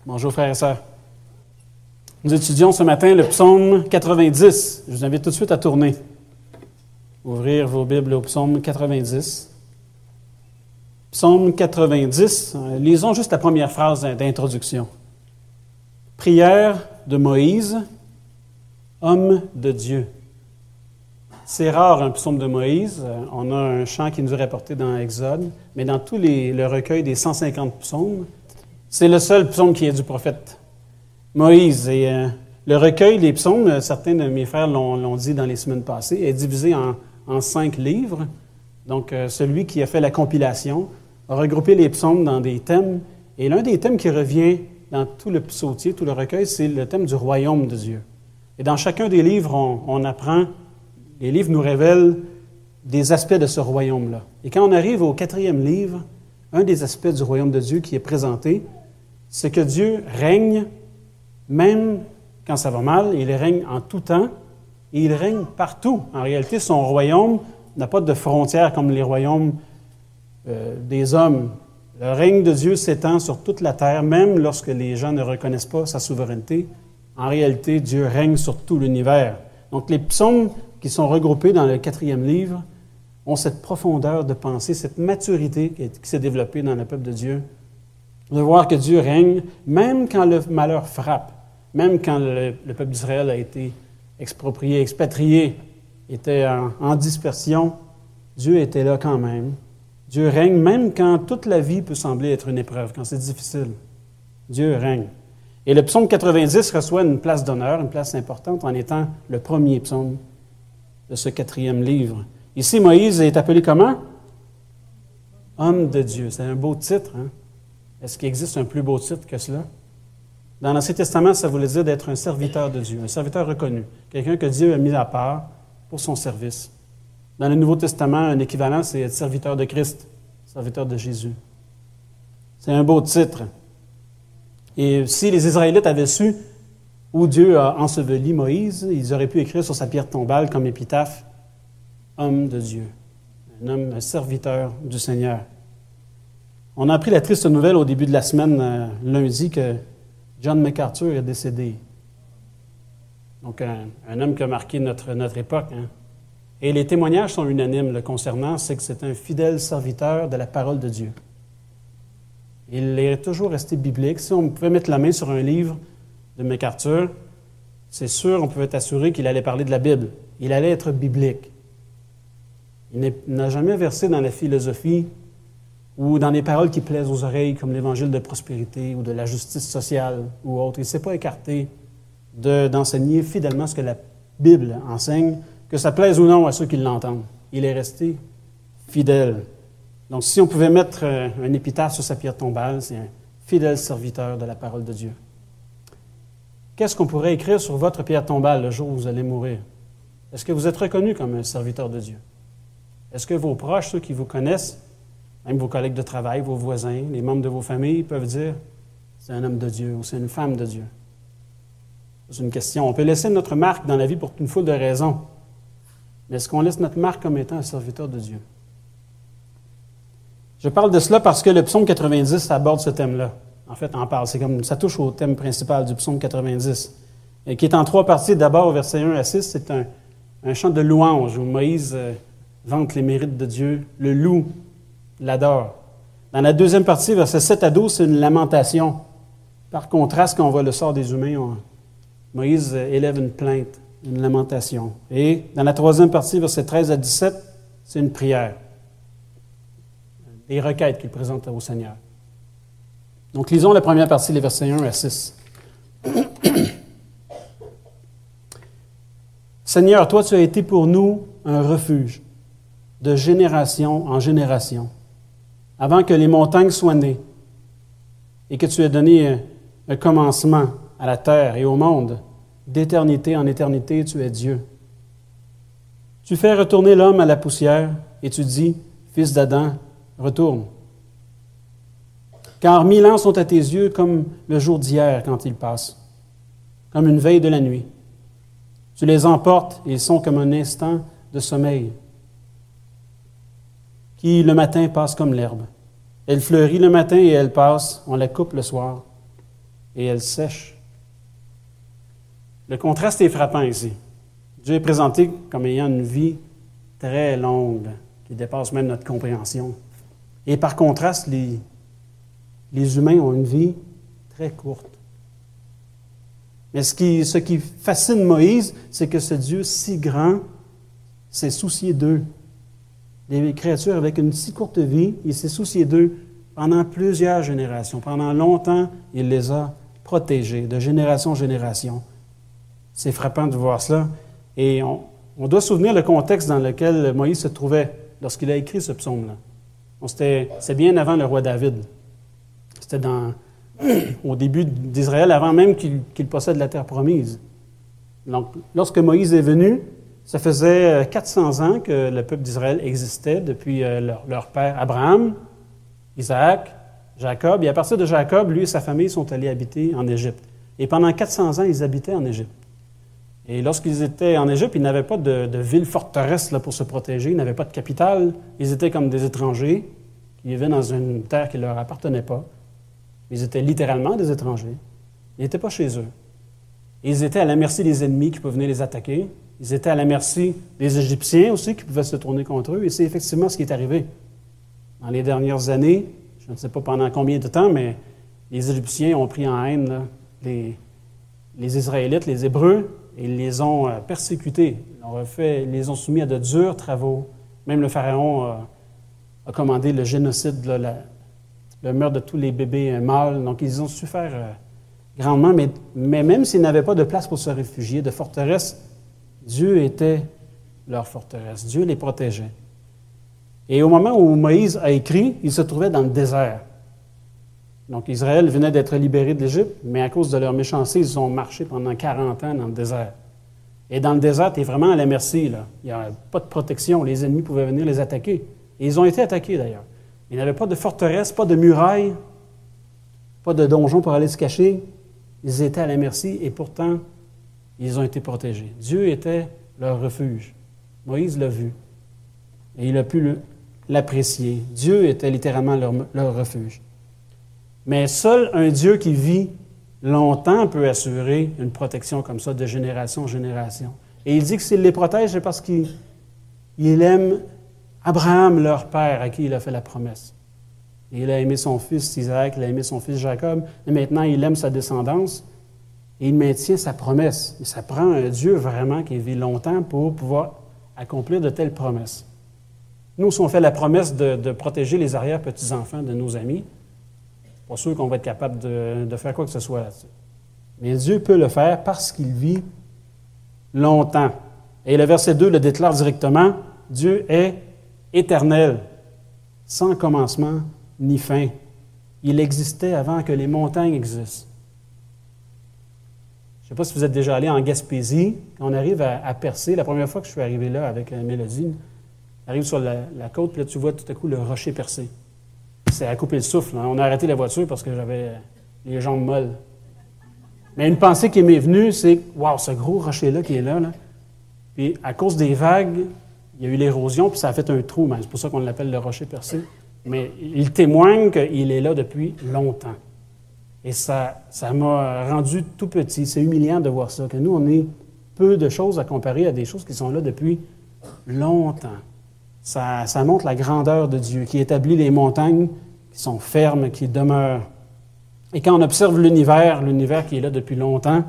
Bonjour frères et sœurs. Nous étudions ce matin le psaume 90. Je vous invite tout de suite à tourner. Ouvrir vos Bibles au psaume 90. Psaume 90, lisons juste la première phrase d'introduction. Prière de Moïse, homme de Dieu. C'est rare un psaume de Moïse. On a un chant qui nous est rapporté dans Exode, mais dans tous le recueil des 150 psaumes, c'est le seul psaume qui est du prophète Moïse. Et le recueil des psaumes, certains de mes frères l'ont dit dans les semaines passées, est divisé en 5 livres. Donc, celui qui a fait la compilation a regroupé les psaumes dans des thèmes. Et l'un des thèmes qui revient dans tout le psautier, tout le recueil, c'est le thème du royaume de Dieu. Et dans chacun des livres, on apprend, les livres nous révèlent des aspects de ce royaume-là. Et quand on arrive au 4e livre, un des aspects du royaume de Dieu qui est présenté, c'est que Dieu règne, même quand ça va mal, il règne en tout temps, et il règne partout. En réalité, son royaume n'a pas de frontières comme les royaumes des hommes. Le règne de Dieu s'étend sur toute la terre, même lorsque les gens ne reconnaissent pas sa souveraineté. En réalité, Dieu règne sur tout l'univers. Donc, les psaumes qui sont regroupés dans le 4e livre ont cette profondeur de pensée, cette maturité qui s'est développée dans le peuple de Dieu, de voir que Dieu règne, même quand le malheur frappe, même quand le peuple d'Israël a été exproprié, expatrié, était en dispersion, Dieu était là quand même. Dieu règne même quand toute la vie peut sembler être une épreuve, quand c'est difficile. Dieu règne. Et le psaume 90 reçoit une place d'honneur, une place importante, en étant le premier psaume de ce 4e livre. Ici, Moïse est appelé comment? Homme de Dieu. C'est un beau titre, hein? Est-ce qu'il existe un plus beau titre que cela? Dans l'Ancien Testament, ça voulait dire d'être un serviteur de Dieu, un serviteur reconnu, quelqu'un que Dieu a mis à part pour son service. Dans le Nouveau Testament, un équivalent, c'est être serviteur de Christ, serviteur de Jésus. C'est un beau titre. Et si les Israélites avaient su où Dieu a enseveli Moïse, ils auraient pu écrire sur sa pierre tombale comme épitaphe, homme de Dieu, un serviteur du Seigneur. On a appris la triste nouvelle au début de la semaine, lundi, que John MacArthur est décédé. Donc, un homme qui a marqué notre époque. Hein. Et les témoignages sont unanimes le concernant, c'est que c'est un fidèle serviteur de la parole de Dieu. Il est toujours resté biblique. Si on pouvait mettre la main sur un livre de MacArthur, c'est sûr, on pouvait être assuré qu'il allait parler de la Bible. Il allait être biblique. Il n'a jamais versé dans la philosophie ou dans des paroles qui plaisent aux oreilles, comme l'évangile de prospérité ou de la justice sociale ou autre. Il ne s'est pas écarté d'enseigner fidèlement ce que la Bible enseigne, que ça plaise ou non à ceux qui l'entendent. Il est resté fidèle. Donc, si on pouvait mettre un épitaphe sur sa pierre tombale, c'est un fidèle serviteur de la parole de Dieu. Qu'est-ce qu'on pourrait écrire sur votre pierre tombale le jour où vous allez mourir? Est-ce que vous êtes reconnu comme un serviteur de Dieu? Est-ce que vos proches, ceux qui vous connaissent, même vos collègues de travail, vos voisins, les membres de vos familles peuvent dire « c'est un homme de Dieu » ou « c'est une femme de Dieu ». C'est une question. On peut laisser notre marque dans la vie pour une foule de raisons. Mais est-ce qu'on laisse notre marque comme étant un serviteur de Dieu? Je parle de cela parce que le psaume 90 aborde ce thème-là. En fait, on parle. Ça touche au thème principal du psaume 90, et qui est en 3 parties. D'abord, au verset 1 à 6, c'est un chant de louange où Moïse vante les mérites de Dieu, le loue, l'adore. Dans la 2e partie, versets 7 à 12, c'est une lamentation. Par contraste, quand on voit le sort des humains, Moïse élève une plainte, une lamentation. Et dans la 3e partie, versets 13 à 17, c'est une prière. Des requêtes qu'il présente au Seigneur. Donc, lisons la première partie, les versets 1 à 6. Seigneur, toi, tu as été pour nous un refuge, de génération en génération, avant que les montagnes soient nées, et que tu aies donné un commencement à la terre et au monde. D'éternité en éternité, tu es Dieu. Tu fais retourner l'homme à la poussière, et tu dis, fils d'Adam, retourne. Car 1000 ans sont à tes yeux comme le jour d'hier quand ils passent, comme une veille de la nuit. Tu les emportes et ils sont comme un instant de sommeil, qui le matin passe comme l'herbe. Elle fleurit le matin et elle passe, on la coupe le soir. et elle sèche. Le contraste est frappant ici. Dieu est présenté comme ayant une vie très longue, qui dépasse même notre compréhension. Et par contraste, les humains ont une vie très courte. Mais ce qui fascine Moïse, c'est que ce Dieu si grand s'est soucié d'eux. Des créatures avec une si courte vie, il s'est soucié d'eux pendant plusieurs générations. Pendant longtemps, il les a protégés, de génération en génération. C'est frappant de voir cela. Et on doit se souvenir le contexte dans lequel Moïse se trouvait lorsqu'il a écrit ce psaume-là. C'est bien avant le roi David. C'était au début d'Israël, avant même qu'il possède la terre promise. Donc, lorsque Moïse est venu, ça faisait 400 ans que le peuple d'Israël existait depuis leur père Abraham, Isaac, Jacob. Et à partir de Jacob, lui et sa famille sont allés habiter en Égypte. Et pendant 400 ans, ils habitaient en Égypte. Et lorsqu'ils étaient en Égypte, ils n'avaient pas de ville forteresse là, pour se protéger, ils n'avaient pas de capitale. Ils étaient comme des étrangers qui vivaient dans une terre qui ne leur appartenait pas. Ils étaient littéralement des étrangers. Ils n'étaient pas chez eux. Ils étaient à la merci des ennemis qui pouvaient venir les attaquer. Ils étaient à la merci des Égyptiens aussi qui pouvaient se tourner contre eux. Et c'est effectivement ce qui est arrivé. Dans les dernières années, je ne sais pas pendant combien de temps, mais les Égyptiens ont pris en haine là, les Israélites, les Hébreux, et ils les ont persécutés. Ils les ont soumis à de durs travaux. Même le Pharaon a commandé le génocide, là, le meurtre de tous les bébés mâles. Donc, ils ont souffert grandement. Mais même s'ils n'avaient pas de place pour se réfugier, de forteresse, Dieu était leur forteresse. Dieu les protégeait. Et au moment où Moïse a écrit, il se trouvait dans le désert. Donc, Israël venait d'être libéré de l'Égypte, mais à cause de leur méchanceté, ils ont marché pendant 40 ans dans le désert. Et dans le désert, tu es vraiment à la merci. Là. Il n'y a pas de protection. Les ennemis pouvaient venir les attaquer. Et ils ont été attaqués, d'ailleurs. Il n'y avait pas de forteresse, pas de muraille, pas de donjon pour aller se cacher. Ils étaient à la merci et pourtant, ils ont été protégés. Dieu était leur refuge. Moïse l'a vu et il a pu l'apprécier. Dieu était littéralement leur refuge. Mais seul un Dieu qui vit longtemps peut assurer une protection comme ça de génération en génération. Et il dit que s'il les protège, c'est parce qu'il aime Abraham, leur père, à qui il a fait la promesse. Et il a aimé son fils Isaac, il a aimé son fils Jacob, et maintenant il aime sa descendance, et il maintient sa promesse. Et ça prend un Dieu vraiment qui vit longtemps pour pouvoir accomplir de telles promesses. Nous, si on fait la promesse de protéger les arrière-petits-enfants de nos amis, pas sûr qu'on va être capable de faire quoi que ce soit là-dessus. Mais Dieu peut le faire parce qu'il vit longtemps. Et le verset 2 le déclare directement, Dieu est éternel, sans commencement ni fin. Il existait avant que les montagnes existent. Je ne sais pas si vous êtes déjà allé en Gaspésie. Quand on arrive à Percé, la première fois que je suis arrivé là avec Mélodie, on arrive sur la côte, puis là tu vois tout à coup le rocher percé. C'est à couper le souffle. Hein. On a arrêté la voiture parce que j'avais les jambes molles. Mais une pensée qui m'est venue, c'est « Wow, ce gros rocher-là qui est là, là. » Puis à cause des vagues, il y a eu l'érosion, puis ça a fait un trou. C'est pour ça qu'on l'appelle le rocher percé. Mais il témoigne qu'il est là depuis longtemps. Et ça m'a rendu tout petit. C'est humiliant de voir ça, que nous, on est peu de choses à comparer à des choses qui sont là depuis longtemps. Ça montre la grandeur de Dieu, qui établit les montagnes qui sont fermes, qui demeurent. Et quand on observe l'univers qui est là depuis longtemps,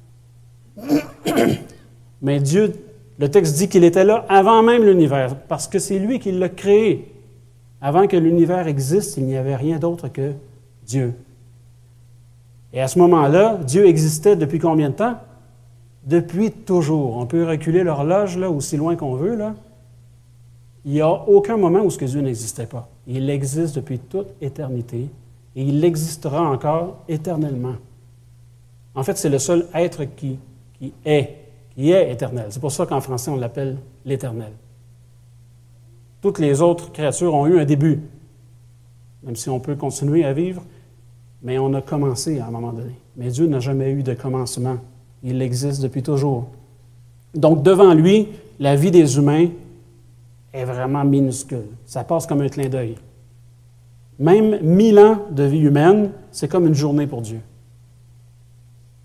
mais Dieu, le texte dit qu'il était là avant même l'univers, parce que c'est lui qui l'a créé. Avant que l'univers existe, il n'y avait rien d'autre que Dieu. Et à ce moment-là, Dieu existait depuis combien de temps? Depuis toujours. On peut reculer l'horloge là, aussi loin qu'on veut, là. Il n'y a aucun moment où ce que Dieu n'existait pas. Il existe depuis toute éternité et il existera encore éternellement. En fait, c'est le seul être qui est éternel. C'est pour ça qu'en français, on l'appelle l'Éternel. Toutes les autres créatures ont eu un début, même si on peut continuer à vivre, mais on a commencé à un moment donné. Mais Dieu n'a jamais eu de commencement. Il existe depuis toujours. Donc, devant lui, la vie des humains est vraiment minuscule. Ça passe comme un clin d'œil. Même 1000 ans de vie humaine, c'est comme une journée pour Dieu.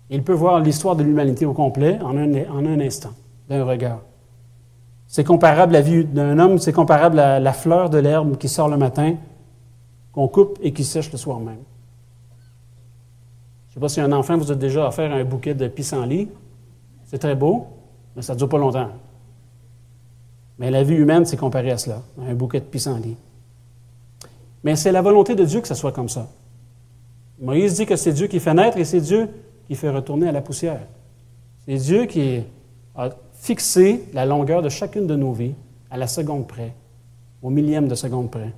Il peut voir l'histoire de l'humanité au complet en un instant, d'un regard. C'est comparable à la vie d'un homme, c'est comparable à la fleur de l'herbe qui sort le matin, qu'on coupe et qui sèche le soir même. Je ne sais pas si un enfant vous a déjà offert un bouquet de pissenlit. C'est très beau, mais ça ne dure pas longtemps. Mais la vie humaine, c'est comparé à cela, un bouquet de pissenlit. Mais c'est la volonté de Dieu que ça soit comme ça. Moïse dit que c'est Dieu qui fait naître et c'est Dieu qui fait retourner à la poussière. C'est Dieu qui a fixé la longueur de chacune de nos vies à la seconde près, au millième de seconde près.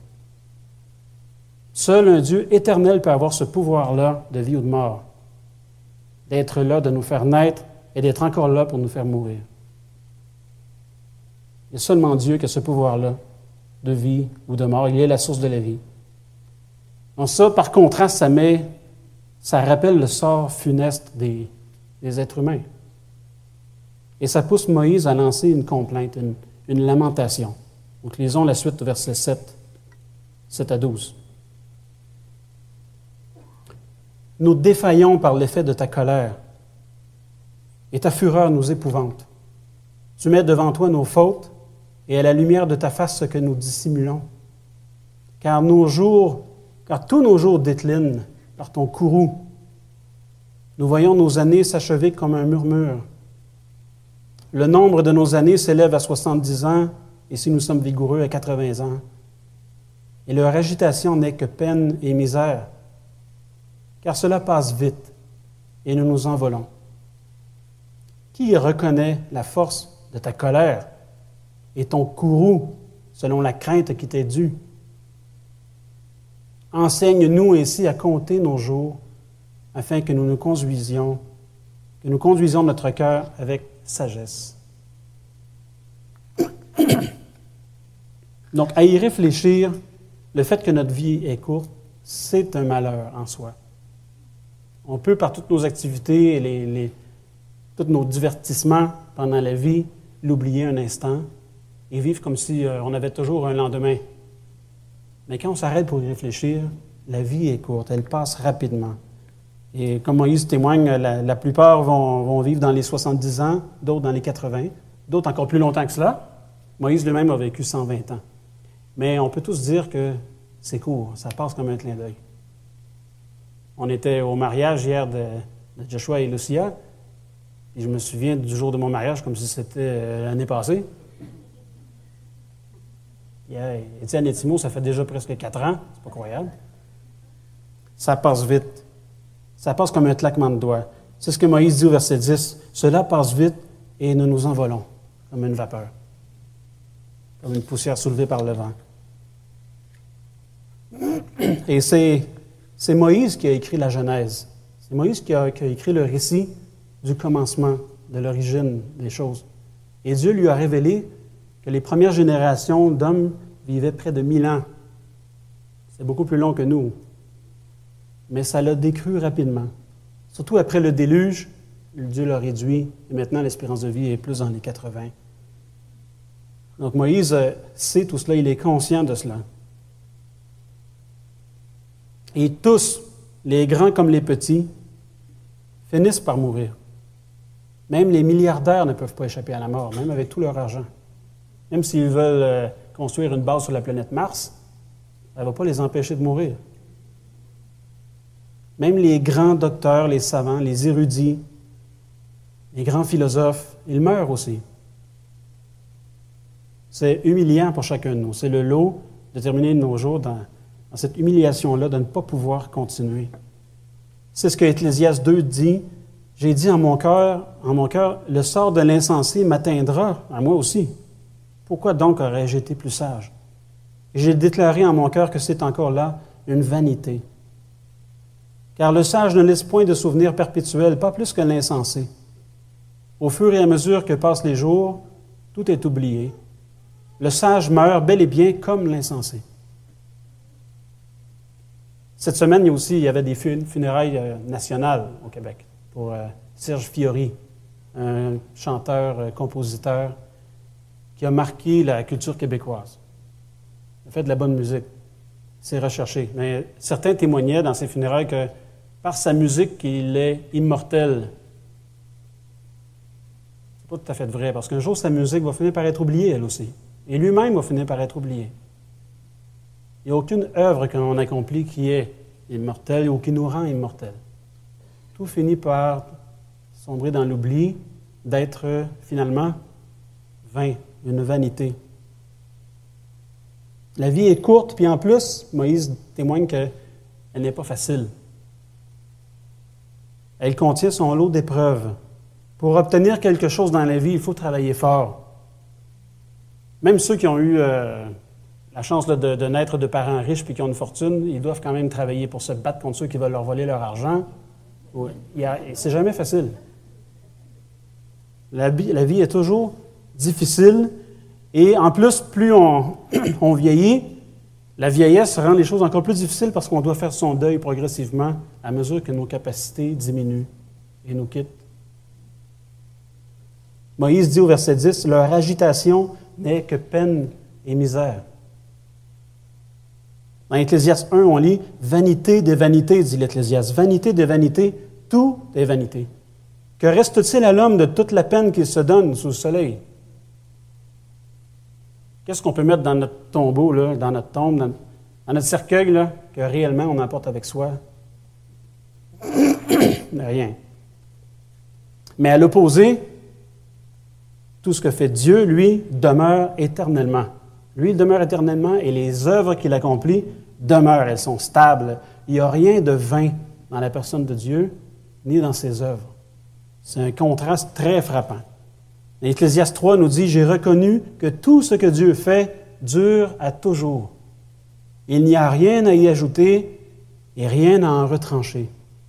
Seul un Dieu éternel peut avoir ce pouvoir-là de vie ou de mort, d'être là, de nous faire naître et d'être encore là pour nous faire mourir. Il y a seulement Dieu qui a ce pouvoir-là de vie ou de mort. Il est la source de la vie. Donc ça, par contraste, ça rappelle le sort funeste des êtres humains. Et ça pousse Moïse à lancer une complainte, une lamentation. Donc lisons la suite, versets 7 à 12. Nous défaillons par l'effet de ta colère, et ta fureur nous épouvante. Tu mets devant toi nos fautes, et à la lumière de ta face ce que nous dissimulons. Car tous nos jours déclinent par ton courroux. Nous voyons nos années s'achever comme un murmure. Le nombre de nos années s'élève à 70 ans, et si nous sommes vigoureux, à 80 ans. Et leur agitation n'est que peine et misère, car cela passe vite, et nous nous envolons. Qui reconnaît la force de ta colère et ton courroux selon la crainte qui t'est due? Enseigne-nous ainsi à compter nos jours, afin que nous conduisions notre cœur avec sagesse. Donc, à y réfléchir, le fait que notre vie est courte, c'est un malheur en soi. On peut, par toutes nos activités et tous nos divertissements pendant la vie, l'oublier un instant et vivre comme si on avait toujours un lendemain. Mais quand on s'arrête pour y réfléchir, la vie est courte, elle passe rapidement. Et comme Moïse témoigne, la plupart vont vivre dans les 70 ans, d'autres dans les 80, d'autres encore plus longtemps que cela. Moïse lui-même a vécu 120 ans. Mais on peut tous dire que c'est court, ça passe comme un clin d'œil. On était au mariage hier de Joshua et Lucia, et je me souviens du jour de mon mariage comme si c'était l'année passée. Étienne et Timo, ça fait déjà presque 4 ans, c'est pas croyable. Ça passe vite. Ça passe comme un claquement de doigts. C'est ce que Moïse dit au verset 10. Cela passe vite et nous nous envolons, comme une vapeur, comme une poussière soulevée par le vent. Et c'est Moïse qui a écrit la Genèse. C'est Moïse qui a écrit le récit du commencement, de l'origine des choses. Et Dieu lui a révélé que les premières générations d'hommes vivaient près de 1000 ans. C'est beaucoup plus long que nous. Mais ça l'a décru rapidement. Surtout après le déluge, Dieu l'a réduit, et maintenant l'espérance de vie est plus dans les 80. Donc Moïse sait tout cela, il est conscient de cela. Et tous, les grands comme les petits, finissent par mourir. Même les milliardaires ne peuvent pas échapper à la mort, même avec tout leur argent. Même s'ils veulent construire une base sur la planète Mars, ça ne va pas les empêcher de mourir. Même les grands docteurs, les savants, les érudits, les grands philosophes, ils meurent aussi. C'est humiliant pour chacun de nous. C'est le lot de terminer nos jours dans cette humiliation-là de ne pas pouvoir continuer. C'est ce que Ecclésiaste 2 dit. J'ai dit en mon cœur, le sort de l'insensé m'atteindra, à moi aussi. Pourquoi donc aurais-je été plus sage? J'ai déclaré en mon cœur que c'est encore là une vanité. Car le sage ne laisse point de souvenirs perpétuels, pas plus que l'insensé. Au fur et à mesure que passent les jours, tout est oublié. Le sage meurt bel et bien comme l'insensé. Cette semaine, il y avait des funérailles nationales au Québec pour Serge Fiori, un chanteur, compositeur qui a marqué la culture québécoise. Il a fait de la bonne musique. C'est recherché. Mais certains témoignaient dans ces funérailles que par sa musique, il est immortel pas tout à fait vrai, parce qu'un jour, sa musique va finir par être oubliée, elle aussi. Et lui-même va finir par être oublié. Il n'y a aucune œuvre qu'on accomplit qui est immortelle ou qui nous rend immortels. Tout finit par sombrer dans l'oubli, d'être finalement vain, une vanité. La vie est courte, puis en plus, Moïse témoigne qu'elle n'est pas facile. Elle contient son lot d'épreuves. Pour obtenir quelque chose dans la vie, il faut travailler fort. Même ceux qui ont eu la chance de naître de parents riches puis qui ont une fortune, ils doivent quand même travailler pour se battre contre ceux qui veulent leur voler leur argent. C'est jamais facile. La vie est toujours difficile. Et en plus, plus on vieillit, la vieillesse rend les choses encore plus difficiles parce qu'on doit faire son deuil progressivement à mesure que nos capacités diminuent et nous quittent. Moïse dit au verset 10, « Leur agitation n'est que peine et misère. » Dans Ecclésiaste 1, on lit « Vanité des vanités », dit l'Ecclésiaste. « Vanité des vanités, tout est vanité. Que reste-t-il à l'homme de toute la peine qu'il se donne sous le soleil? » Qu'est-ce qu'on peut mettre dans notre tombeau, là, dans notre tombe, dans notre cercueil, là, que réellement on emporte avec soi? Rien. Mais à l'opposé, tout ce que fait Dieu, lui, demeure éternellement. Lui, il demeure éternellement et les œuvres qu'il accomplit demeurent. Elles sont stables. Il n'y a rien de vain dans la personne de Dieu, ni dans ses œuvres. C'est un contraste très frappant. L'Ecclésiaste 3 nous dit « J'ai reconnu que tout ce que Dieu fait dure à toujours. Il n'y a rien à y ajouter et rien à en retrancher. »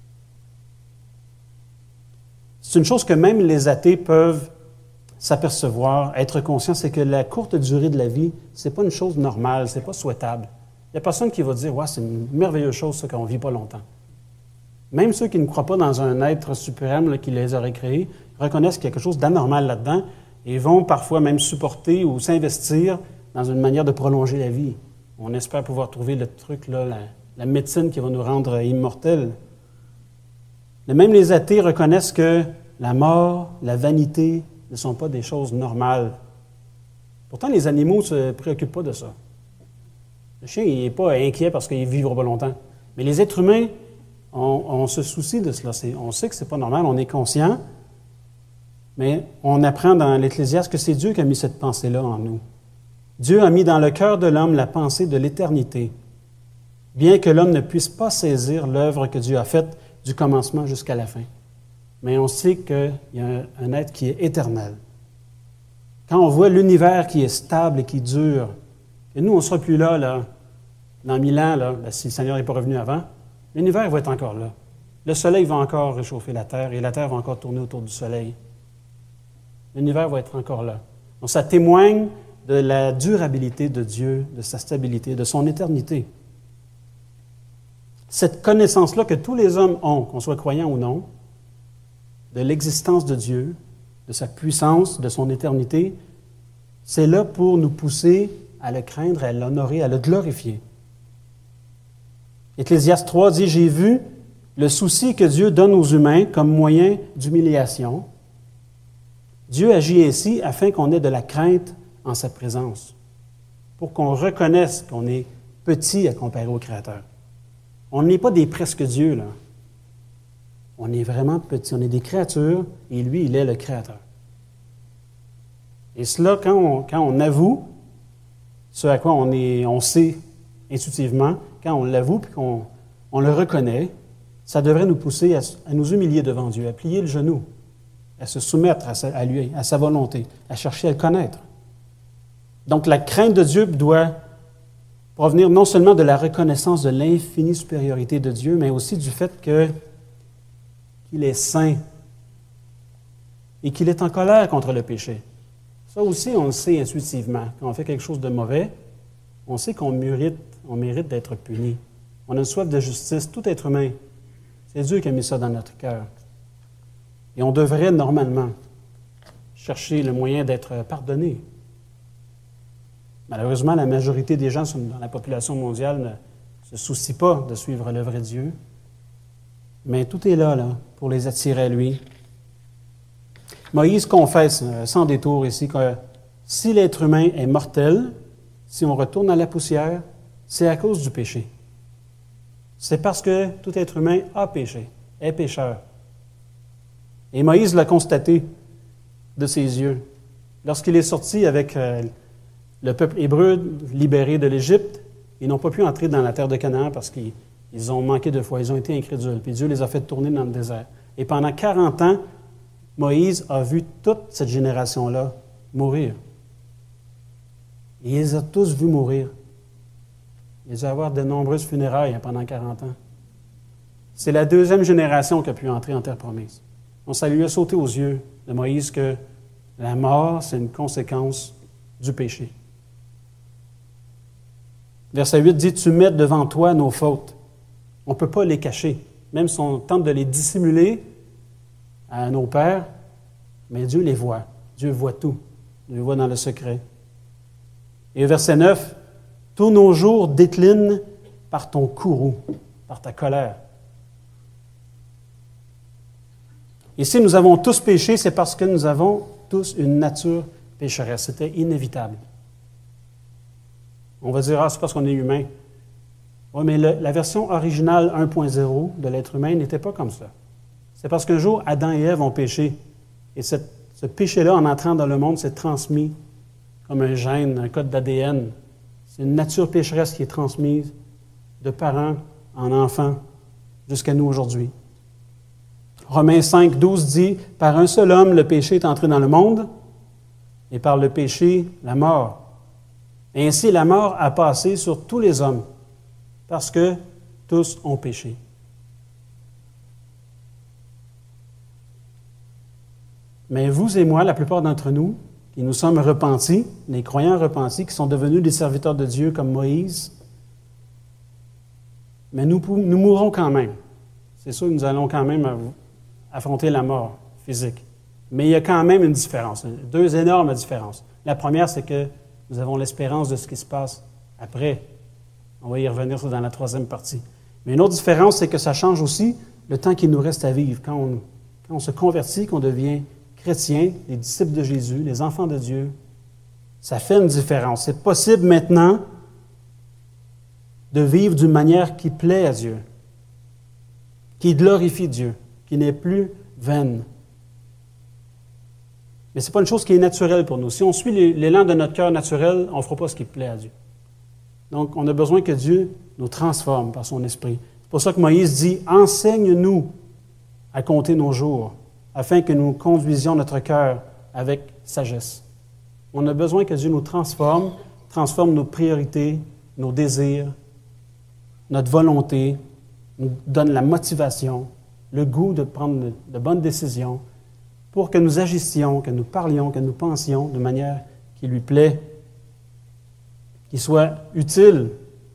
C'est une chose que même les athées peuvent s'apercevoir, être conscients, c'est que la courte durée de la vie, ce n'est pas une chose normale, ce n'est pas souhaitable. Il n'y a personne qui va dire « Ouais, c'est une merveilleuse chose, ça, qu'on ne vit pas longtemps. » Même ceux qui ne croient pas dans un être suprême là, qui les aurait créés reconnaissent quelque chose d'anormal là-dedans et vont parfois même supporter ou s'investir dans une manière de prolonger la vie. On espère pouvoir trouver le truc, là, la médecine qui va nous rendre immortels. Mais même les athées reconnaissent que la mort, la vanité ne sont pas des choses normales. Pourtant, les animaux ne se préoccupent pas de ça. Le chien, il n'est pas inquiet parce qu'il vivra pas longtemps. Mais les êtres humains, on se soucie de cela. On sait que ce n'est pas normal, on est conscient, mais on apprend dans l'Ecclésiaste que c'est Dieu qui a mis cette pensée-là en nous. Dieu a mis dans le cœur de l'homme la pensée de l'éternité, bien que l'homme ne puisse pas saisir l'œuvre que Dieu a faite du commencement jusqu'à la fin. Mais on sait qu'il y a un être qui est éternel. Quand on voit l'univers qui est stable et qui dure, et nous, on ne sera plus là, dans 1000 ans, si le Seigneur n'est pas revenu avant, l'univers va être encore là. Le soleil va encore réchauffer la terre et la terre va encore tourner autour du soleil. L'univers va être encore là. Donc, ça témoigne de la durabilité de Dieu, de sa stabilité, de son éternité. Cette connaissance-là que tous les hommes ont, qu'on soit croyant ou non, de l'existence de Dieu, de sa puissance, de son éternité, c'est là pour nous pousser à le craindre, à l'honorer, à le glorifier. Ecclésiaste 3 dit « J'ai vu le souci que Dieu donne aux humains comme moyen d'humiliation. Dieu agit ainsi afin qu'on ait de la crainte en sa présence, pour qu'on reconnaisse qu'on est petit à comparer au Créateur. On n'est pas des presque-dieux, là. On est vraiment petits, on est des créatures, et lui, il est le Créateur. Et cela, quand on avoue ce à quoi on sait intuitivement, quand on l'avoue et qu'on le reconnaît, ça devrait nous pousser à nous humilier devant Dieu, à plier le genou, à se soumettre à lui, à sa volonté, à chercher à le connaître. Donc, la crainte de Dieu doit provenir non seulement de la reconnaissance de l'infinie supériorité de Dieu, mais aussi du fait qu'il est saint et qu'il est en colère contre le péché. Ça aussi, on le sait intuitivement. Quand on fait quelque chose de mauvais, on sait qu'on mérite d'être puni. On a une soif de justice, tout être humain. C'est Dieu qui a mis ça dans notre cœur. Et on devrait normalement chercher le moyen d'être pardonné. Malheureusement, la majorité des gens dans la population mondiale ne se soucient pas de suivre le vrai Dieu. Mais tout est là, pour les attirer à lui. Moïse confesse, sans détour ici, que si l'être humain est mortel, si on retourne à la poussière, c'est à cause du péché. C'est parce que tout être humain a péché, est pécheur. Et Moïse l'a constaté de ses yeux. Lorsqu'il est sorti avec le peuple hébreu libéré de l'Égypte, ils n'ont pas pu entrer dans la terre de Canaan parce qu'ils ont manqué de foi, ils ont été incrédules. Puis Dieu les a fait tourner dans le désert. Et pendant 40 ans, Moïse a vu toute cette génération-là mourir. Et il les a tous vus mourir. Il les a avoir de nombreuses funérailles pendant 40 ans. C'est la deuxième génération qui a pu entrer en terre promise. Donc ça lui a sauté aux yeux de Moïse que la mort, c'est une conséquence du péché. Verset 8 dit « Tu mets devant toi nos fautes. » On ne peut pas les cacher. Même si on tente de les dissimuler à nos pères, mais Dieu les voit. Dieu voit tout. Dieu les voit dans le secret. Et verset 9, « Tous nos jours déclinent par ton courroux, par ta colère. » Et si nous avons tous péché, c'est parce que nous avons tous une nature pécheresse. C'était inévitable. On va dire, c'est parce qu'on est humain. Oui, mais la version originale 1.0 de l'être humain n'était pas comme ça. C'est parce qu'un jour, Adam et Ève ont péché. Et ce péché-là, en entrant dans le monde, s'est transmis comme un gène, un code d'ADN. C'est une nature pécheresse qui est transmise de parents en enfants jusqu'à nous aujourd'hui. Romains 5, 12 dit « Par un seul homme, le péché est entré dans le monde, et par le péché, la mort. Et ainsi, la mort a passé sur tous les hommes, parce que tous ont péché. » Mais vous et moi, la plupart d'entre nous, qui nous sommes repentis, les croyants repentis, qui sont devenus des serviteurs de Dieu comme Moïse, mais nous mourrons quand même. C'est sûr que nous allons quand même affronter la mort physique. Mais il y a quand même une différence, deux énormes différences. La première, c'est que nous avons l'espérance de ce qui se passe après. On va y revenir dans la troisième partie. Mais une autre différence, c'est que ça change aussi le temps qu'il nous reste à vivre. Quand on se convertit, qu'on devient chrétien, les disciples de Jésus, les enfants de Dieu, ça fait une différence. C'est possible maintenant de vivre d'une manière qui plaît à Dieu, qui glorifie Dieu, qui n'est plus vaine. Mais ce n'est pas une chose qui est naturelle pour nous. Si on suit l'élan de notre cœur naturel, on ne fera pas ce qui plaît à Dieu. Donc, on a besoin que Dieu nous transforme par son esprit. C'est pour ça que Moïse dit « Enseigne-nous à compter nos jours, afin que nous conduisions notre cœur avec sagesse. » On a besoin que Dieu nous transforme nos priorités, nos désirs, notre volonté, nous donne la motivation, le goût de prendre de bonnes décisions pour que nous agissions, que nous parlions, que nous pensions de manière qui lui plaît, qui soit utile.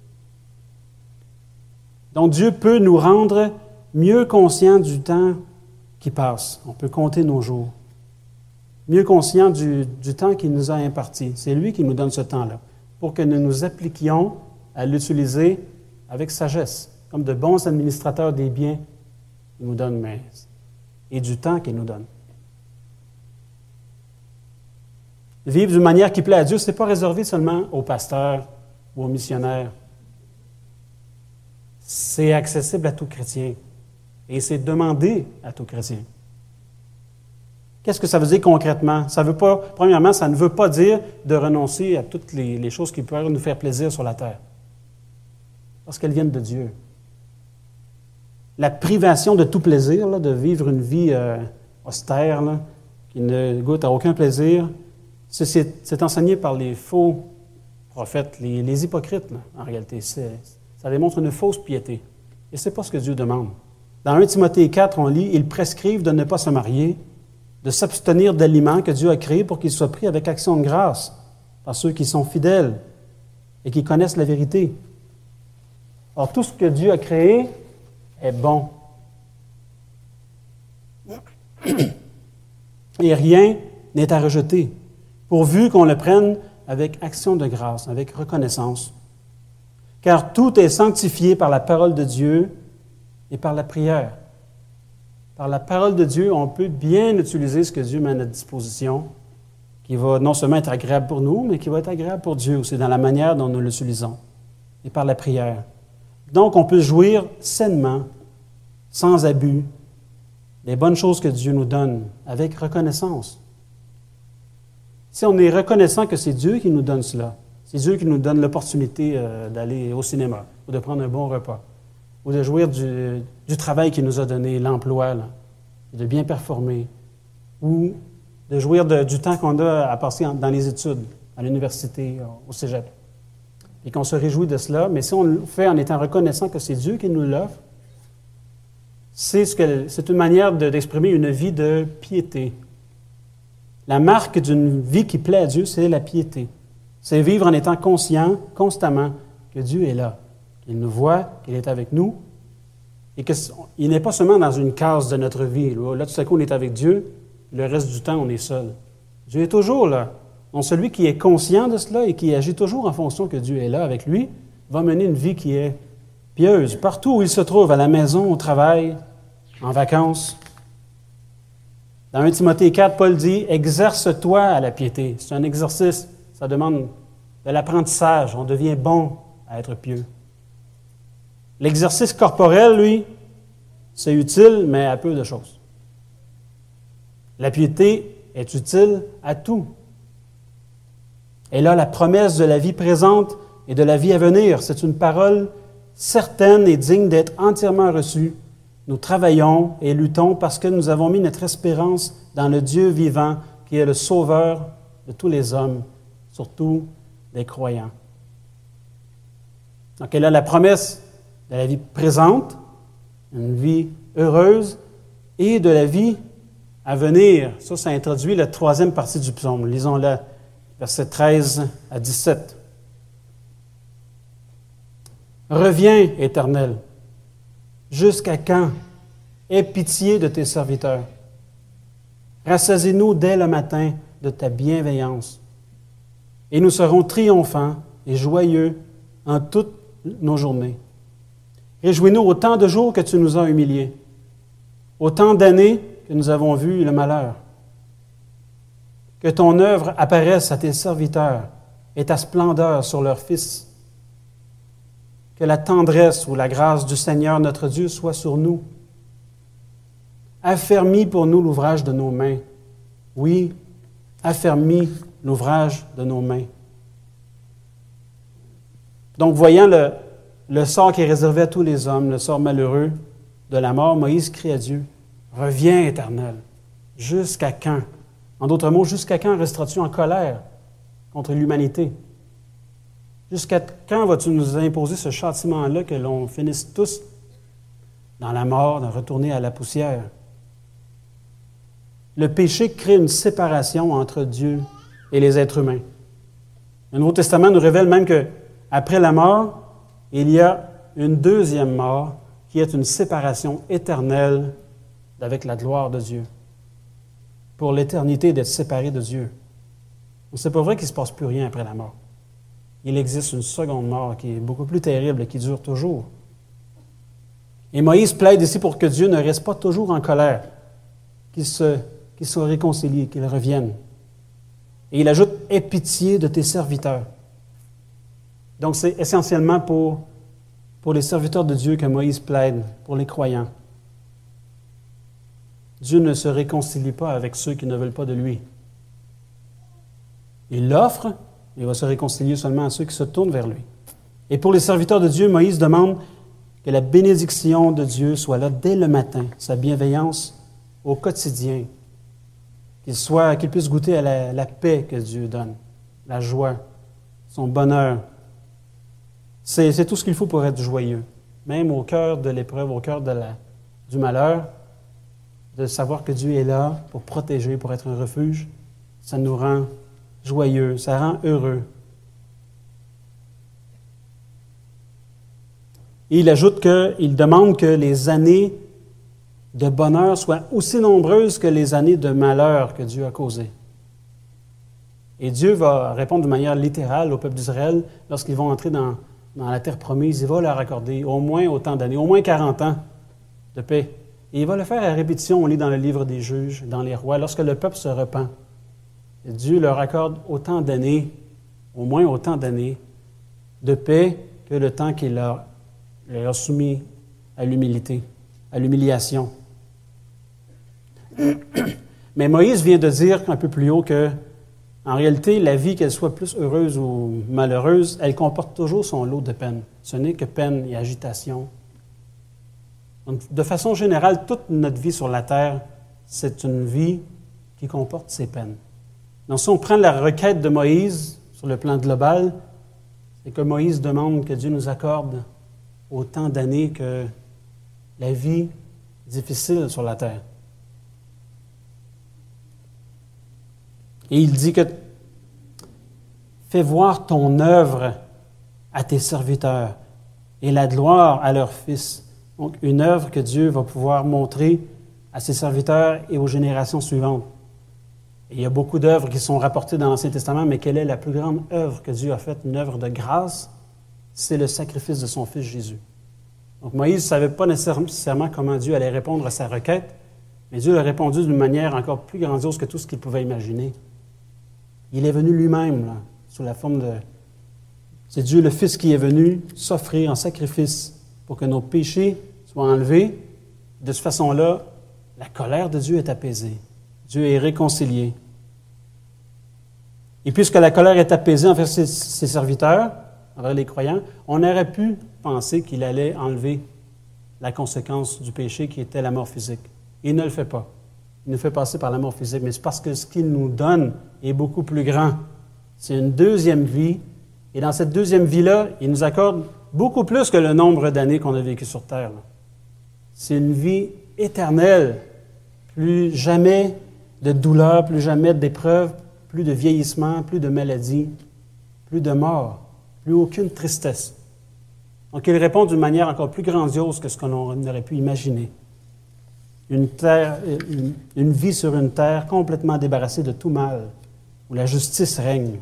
Donc Dieu peut nous rendre mieux conscients du temps qui passe. On peut compter nos jours. Mieux conscients du temps qu'il nous a imparti. C'est lui qui nous donne ce temps-là, pour que nous nous appliquions à l'utiliser avec sagesse, comme de bons administrateurs des biens qu'il nous donne, et du temps qu'il nous donne. Vivre d'une manière qui plaît à Dieu, ce n'est pas réservé seulement aux pasteurs ou aux missionnaires. C'est accessible à tout chrétien. Et c'est demandé à tout chrétien. Qu'est-ce que ça veut dire concrètement? Ça veut pas, premièrement, ça ne veut pas dire de renoncer à toutes les choses qui pourraient nous faire plaisir sur la terre. Parce qu'elles viennent de Dieu. La privation de tout plaisir, là, de vivre une vie austère, là, qui ne goûte à aucun plaisir, c'est enseigné par les faux prophètes, les hypocrites, là, en réalité. Ça démontre une fausse piété. Et ce n'est pas ce que Dieu demande. Dans 1 Timothée 4, on lit « Ils prescrivent de ne pas se marier, de s'abstenir d'aliments que Dieu a créés pour qu'ils soient pris avec action de grâce par ceux qui sont fidèles et qui connaissent la vérité. » Or, tout ce que Dieu a créé est bon. Et rien n'est à rejeter, pourvu qu'on le prenne avec action de grâce, avec reconnaissance. Car tout est sanctifié par la parole de Dieu et par la prière. par la parole de Dieu, on peut bien utiliser ce que Dieu met à notre disposition, qui va non seulement être agréable pour nous, mais qui va être agréable pour Dieu aussi, dans la manière dont nous l'utilisons, et par la prière. Donc, on peut jouir sainement, sans abus, des bonnes choses que Dieu nous donne, avec reconnaissance. Si on est reconnaissant que c'est Dieu qui nous donne cela, c'est Dieu qui nous donne l'opportunité d'aller au cinéma, ou de prendre un bon repas, ou de jouir du travail qu'il nous a donné, l'emploi, là, de bien performer, ou de jouir du temps qu'on a à passer dans les études, à l'université, au cégep. Et qu'on se réjouit de cela, mais si on le fait en étant reconnaissant que c'est Dieu qui nous l'offre, c'est une manière d'exprimer une vie de piété. La marque d'une vie qui plaît à Dieu, c'est la piété. C'est vivre en étant conscient constamment que Dieu est là, qu'il nous voit, qu'il est avec nous, et qu'il n'est pas seulement dans une case de notre vie. Là, tout à coup, on est avec Dieu, le reste du temps, on est seul. Dieu est toujours là. Donc, celui qui est conscient de cela et qui agit toujours en fonction que Dieu est là avec lui, va mener une vie qui est pieuse, partout où il se trouve, à la maison, au travail, en vacances. Dans 1 Timothée 4, Paul dit « Exerce-toi à la piété ». C'est un exercice, ça demande de l'apprentissage, on devient bon à être pieux. L'exercice corporel, lui, c'est utile, mais à peu de choses. La piété est utile à tout. Elle a la promesse de la vie présente et de la vie à venir. C'est une parole certaine et digne d'être entièrement reçue. Nous travaillons et luttons parce que nous avons mis notre espérance dans le Dieu vivant qui est le Sauveur de tous les hommes, surtout des croyants. Donc, elle a la promesse de la vie présente, une vie heureuse, et de la vie à venir. Ça introduit la troisième partie du psaume. Lisons-la, versets 13 à 17. « Reviens, Éternel, jusqu'à quand? Aie pitié de tes serviteurs. Rassasie-nous dès le matin de ta bienveillance, et nous serons triomphants et joyeux en toutes nos journées. Réjouis-nous autant de jours que tu nous as humiliés, autant d'années que nous avons vu le malheur. Que ton œuvre apparaisse à tes serviteurs et ta splendeur sur leurs fils. Que la tendresse ou la grâce du Seigneur notre Dieu soit sur nous. Affermis pour nous l'ouvrage de nos mains. Oui, affermis l'ouvrage de nos mains. » Donc, voyant le sort qui est réservé à tous les hommes, le sort malheureux de la mort, Moïse crie à Dieu, « Reviens, Éternel, jusqu'à quand? » En d'autres mots, jusqu'à quand resteras-tu en colère contre l'humanité? Jusqu'à quand vas-tu nous imposer ce châtiment-là que l'on finisse tous dans la mort, de retourner à la poussière? Le péché crée une séparation entre Dieu et les êtres humains. Le Nouveau Testament nous révèle même qu'après la mort, il y a une deuxième mort qui est une séparation éternelle avec la gloire de Dieu. Pour l'éternité d'être séparé de Dieu. C'est pas vrai qu'il ne se passe plus rien après la mort. Il existe une seconde mort qui est beaucoup plus terrible et qui dure toujours. Et Moïse plaide ici pour que Dieu ne reste pas toujours en colère, qu'il soit réconcilié, qu'il revienne. Et il ajoute « Aie pitié de tes serviteurs ». Donc c'est essentiellement pour les serviteurs de Dieu que Moïse plaide, pour les croyants. Dieu ne se réconcilie pas avec ceux qui ne veulent pas de lui. Il l'offre, il va se réconcilier seulement à ceux qui se tournent vers lui. Et pour les serviteurs de Dieu, Moïse demande que la bénédiction de Dieu soit là dès le matin, sa bienveillance au quotidien, qu'il puisse goûter à la paix que Dieu donne, la joie, son bonheur. C'est tout ce qu'il faut pour être joyeux, même au cœur de l'épreuve, au cœur du malheur, de savoir que Dieu est là pour protéger, pour être un refuge. Ça nous rend joyeux, ça rend heureux. Et il ajoute qu'il demande que les années de bonheur soient aussi nombreuses que les années de malheur que Dieu a causées. Et Dieu va répondre de manière littérale au peuple d'Israël lorsqu'ils vont entrer dans la terre promise. Il va leur accorder au moins autant d'années, au moins 40 ans de paix. Et il va le faire à répétition, on lit dans le livre des juges, dans les rois, lorsque le peuple se repent. Dieu leur accorde autant d'années, au moins autant d'années, de paix que le temps qu'il leur a soumis à l'humilité, à l'humiliation. Mais Moïse vient de dire un peu plus haut que, en réalité, la vie, qu'elle soit plus heureuse ou malheureuse, elle comporte toujours son lot de peine. Ce n'est que peine et agitation. Donc, de façon générale, toute notre vie sur la terre, c'est une vie qui comporte ses peines. Donc, si on prend la requête de Moïse sur le plan global, c'est que Moïse demande que Dieu nous accorde autant d'années que la vie difficile sur la terre. Et il dit que fais voir ton œuvre à tes serviteurs et la gloire à leurs fils. Donc, une œuvre que Dieu va pouvoir montrer à ses serviteurs et aux générations suivantes. Et il y a beaucoup d'œuvres qui sont rapportées dans l'Ancien Testament, mais quelle est la plus grande œuvre que Dieu a faite, une œuvre de grâce? C'est le sacrifice de son Fils Jésus. Donc Moïse ne savait pas nécessairement comment Dieu allait répondre à sa requête, mais Dieu a répondu d'une manière encore plus grandiose que tout ce qu'il pouvait imaginer. Il est venu lui-même, là, sous la forme de... C'est Dieu le Fils qui est venu s'offrir en sacrifice pour que nos péchés soient enlevés. De cette façon-là, la colère de Dieu est apaisée. Dieu est réconcilié. Et puisque la colère est apaisée envers ses serviteurs, envers les croyants, on aurait pu penser qu'il allait enlever la conséquence du péché qui était la mort physique. Il ne le fait pas. Il nous fait passer par la mort physique, mais c'est parce que ce qu'il nous donne est beaucoup plus grand. C'est une deuxième vie. Et dans cette deuxième vie-là, il nous accorde beaucoup plus que le nombre d'années qu'on a vécu sur Terre. C'est une vie éternelle. Plus jamais de douleur, plus jamais d'épreuves, plus de vieillissement, plus de maladie, plus de mort, plus aucune tristesse. Donc, il répond d'une manière encore plus grandiose que ce qu'on aurait pu imaginer. Une vie sur une terre complètement débarrassée de tout mal, où la justice règne.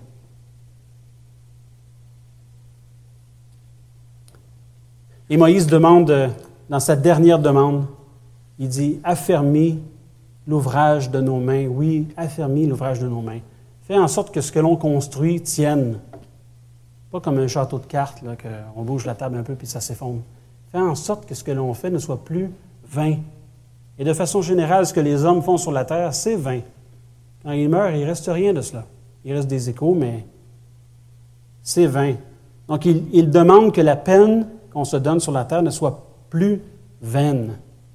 Et Moïse demande, dans sa dernière demande, il dit « Affermis l'ouvrage de nos mains. » Oui, affermis l'ouvrage de nos mains. Fais en sorte que ce que l'on construit tienne. Pas comme un château de cartes, là, qu'on bouge la table un peu puis ça s'effondre. Fais en sorte que ce que l'on fait ne soit plus vain. Et de façon générale, ce que les hommes font sur la terre, c'est vain. Quand ils meurent, il ne reste rien de cela. Il reste des échos, mais c'est vain. Donc, il demande que la peine qu'on se donne sur la terre ne soit plus vaine.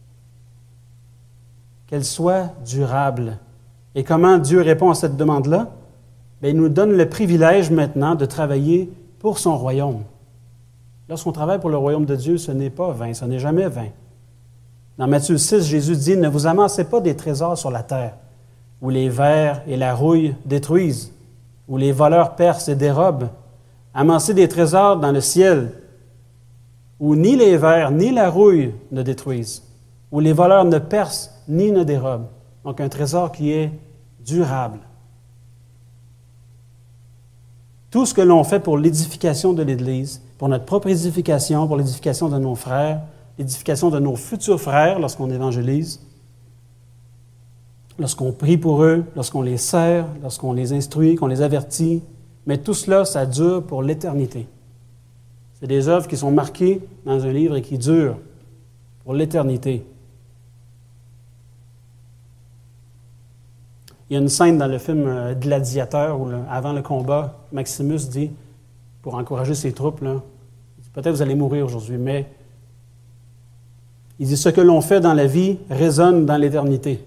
Qu'elle soit durable. Et comment Dieu répond à cette demande-là? Bien, il nous donne le privilège maintenant de travailler pour son royaume. Lorsqu'on travaille pour le royaume de Dieu, ce n'est pas vain, ce n'est jamais vain. Dans Matthieu 6, Jésus dit « Ne vous amassez pas des trésors sur la terre, où les vers et la rouille détruisent, où les voleurs percent et dérobent. Amassez des trésors dans le ciel, où ni les vers ni la rouille ne détruisent, où les voleurs ne percent ni ne dérobent. » Donc un trésor qui est durable. Tout ce que l'on fait pour l'édification de l'Église, pour notre propre édification, pour l'édification de nos frères, l'édification de nos futurs frères lorsqu'on évangélise, lorsqu'on prie pour eux, lorsqu'on les sert, lorsqu'on les instruit, qu'on les avertit, mais tout cela, ça dure pour l'éternité. C'est des œuvres qui sont marquées dans un livre et qui durent pour l'éternité. Il y a une scène dans le film Gladiateur où, avant le combat, Maximus dit, pour encourager ses troupes, là, peut-être vous allez mourir aujourd'hui, mais il dit, ce que l'on fait dans la vie résonne dans l'éternité.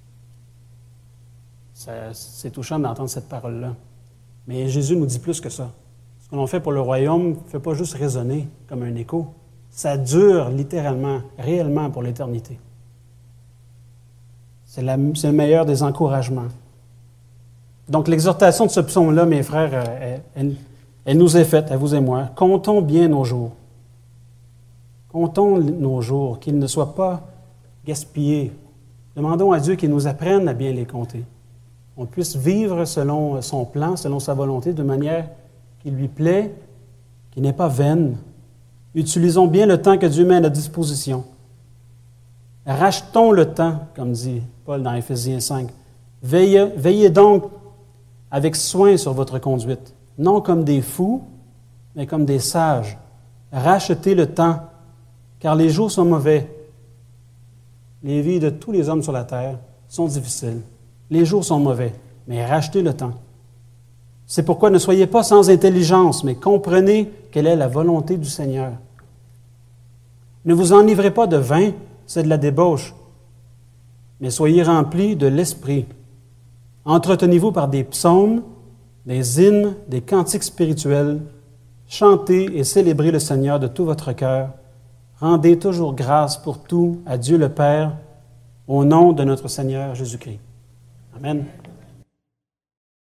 C'est touchant d'entendre cette parole-là. Mais Jésus nous dit plus que ça. Ce que l'on fait pour le royaume ne fait pas juste résonner comme un écho. Ça dure littéralement, réellement pour l'éternité. C'est le meilleur des encouragements. Donc, l'exhortation de ce psaume-là, mes frères, elle nous est faite, à vous et moi. Comptons bien nos jours. Comptons nos jours, qu'ils ne soient pas gaspillés. Demandons à Dieu qu'il nous apprenne à bien les compter. On puisse vivre selon son plan, selon sa volonté, de manière qui lui plaît, qui n'est pas vaine. Utilisons bien le temps que Dieu met à notre disposition. Rachetons le temps, comme dit Paul dans Éphésiens 5. Veillez donc avec soin sur votre conduite, non comme des fous, mais comme des sages. Rachetez le temps, car les jours sont mauvais. Les vies de tous les hommes sur la terre sont difficiles. Les jours sont mauvais, mais rachetez le temps. C'est pourquoi ne soyez pas sans intelligence, mais comprenez quelle est la volonté du Seigneur. Ne vous enivrez pas de vin, c'est de la débauche, mais soyez remplis de l'Esprit. Entretenez-vous par des psaumes, des hymnes, des cantiques spirituels. Chantez et célébrez le Seigneur de tout votre cœur. Rendez toujours grâce pour tout à Dieu le Père, au nom de notre Seigneur Jésus-Christ. Amen.